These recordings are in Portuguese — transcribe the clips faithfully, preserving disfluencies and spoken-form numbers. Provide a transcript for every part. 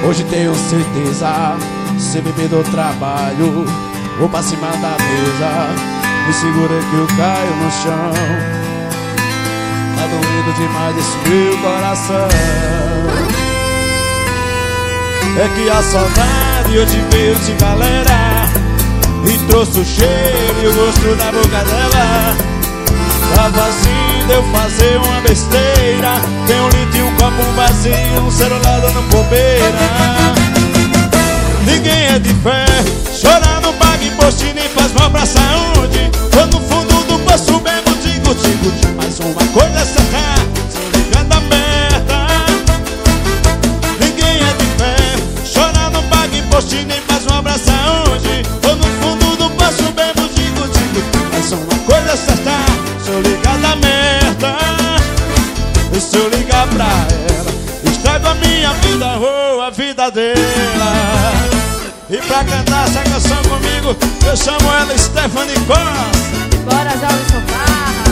Hoje tenho certeza, se me dou trabalho, vou pra cima da mesa, me segura que eu caio no chão. Tá doendo demais esse meu coração. É que a saudade hoje veio de galera e trouxe o cheiro e o gosto da boca dela. Tava assim de eu fazer uma besteira, tem um litro e um copo vazio, um celular dando bobeira. Ninguém é de fé, chorar não paga imposto e nem faz mal pra saúde. Tô no fundo do poço mesmo, digo, digo, digo. Mas uma coisa é certa, se eu ligar da merda. Ninguém é de fé, chorar não paga imposto e nem faz mal pra saúde. Tô no fundo do poço mesmo, digo, digo, digo. Mas uma coisa é certa, se eu ligar da merda. E se eu ligar pra ela, estrago a minha vida ou a vida dela. E pra cantar essa canção comigo, eu chamo ela Stephanie Costa. Bora, Jovem Farra.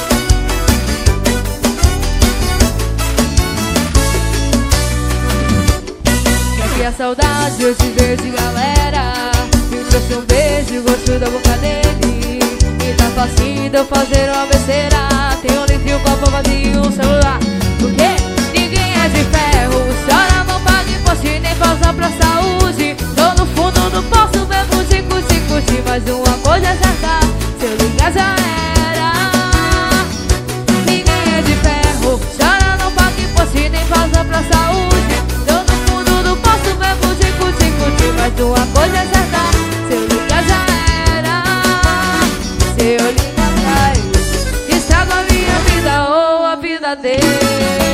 Quer que a saudade eu te vejo, galera, me trouxe um beijo, gosto da boca dele. E tá facinho de eu fazer uma besteira, tem um litro e um copo vazio, um celular. Porque ninguém é de ferro, chora, não paga imposto e nem faz mal pra saúde. Tô no fundo do poço, bebo de curtir, curtir. Mas uma coisa é certa, se eu ligar já era. Ninguém é de ferro, chora, não paga imposto e nem faz mal pra saúde. Tô no fundo do poço, bebo de curtir, curtir. Mas uma coisa é certa, se eu ligar já era. Se eu ligar pra ele, estrago a minha vida ou a vida dele.